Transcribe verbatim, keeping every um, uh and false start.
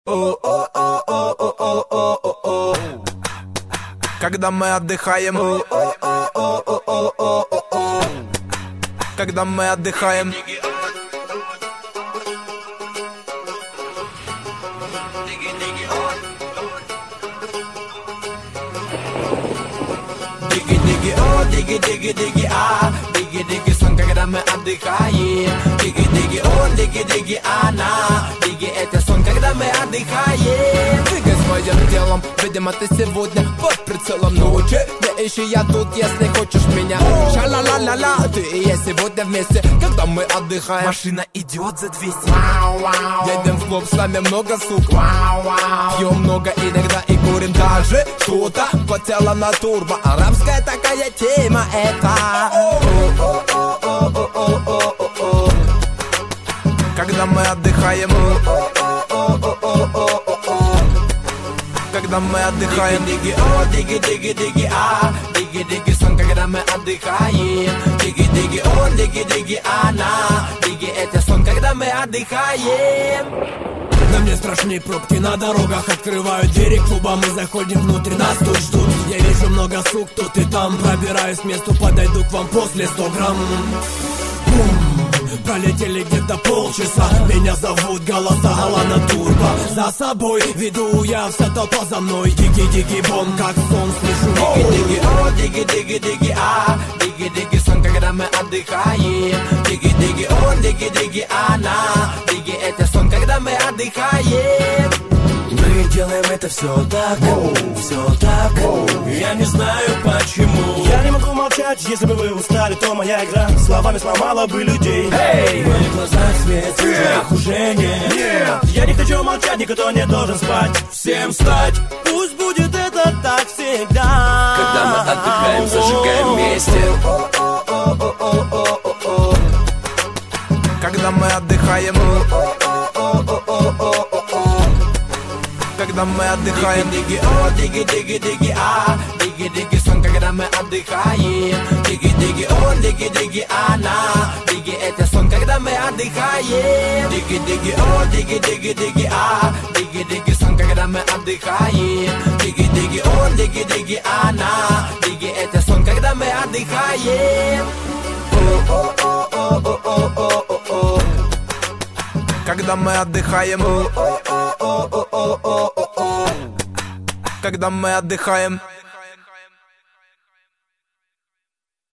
О-о-о-о-о-о-о-о. Когда мы отдыхаем, О-о-о-о-о-о-о. Когда мы отдыхаем. Диги-диги-о, диги-диги-диги-а, диги-диги сон, когда мы отдыхаем. Диги-диги-он, диги-диги-она, диги это сон, когда мы отдыхаем. Двигай своим телом, видимо ты сегодня под прицелом ночи. Не ищи я тут, если хочешь меня. Ша-ла-ла-ла-ла, ты и я сегодня вместе, когда мы отдыхаем. Машина идет за двести. Едем в клуб, с нами много сук. Пьем много иногда и курим даже что-то потело на турбо. Арабская такая тема это. О-о-о-о-о-о-о-о. Когда мы отдыхаем, О-о-о-о-о-о-о. Когда мы отдыхаем. Диги-диги-о, диги-диги-диги-а, диги-диги сон, когда мы отдыхаем. Диги-диги-он, диги-диги-она, диги это сон, когда мы отдыхаем. Да мне страшные пробки на дорогах. Открывают двери клуба, мы заходим внутрь, нас тут ждут. Я вижу много сук тут и там. Пробираюсь к месту, подойду к вам после сто грамм. Бум. Пролетели где-то полчаса. Меня зовут голоса Алана Турбо. За собой веду я, вся толпа за мной. Диги-диги-бом, как сон слышу. Диги-диги-о, диги-диги-диги-а, диги-диги сон, когда мы отдыхаем. Диги-диги-он, диги-диги-она, диги это сон, когда мы отдыхаем. Мы делаем это все так, все так. Я не знаю почему. Я не могу молчать, если бы вы устали, то моя игра словами сломала бы людей. Эй, в моих глазах свет, yeah. Уже нет, yeah. Я не хочу молчать, никто не должен спать. Всем встать, пусть будет это так всегда. Когда мы отдыхаем, зажигаем вместе. О-о-о-о-о-о-о. Когда мы отдыхаем, О-о-о-о-о-о-о. Когда мы отдыхаем. Диги-диги-о, диги-диги-диги-а, диги-диги сон, когда мы отдыхаем. Диги-диги-он, диги-диги-она, диги это сон, когда мы отдыхаем. Диги-диги-о, диги-диги-диги-а, диги-диги сон, когда мы отдыхаем. Диги-диги-он, диги-диги-она, диги это сон, когда мы отдыхаем. О-о-о-о-о-о-о-о. Когда мы отдыхаем. О-о-о-о-о-о-о. Когда мы отдыхаем.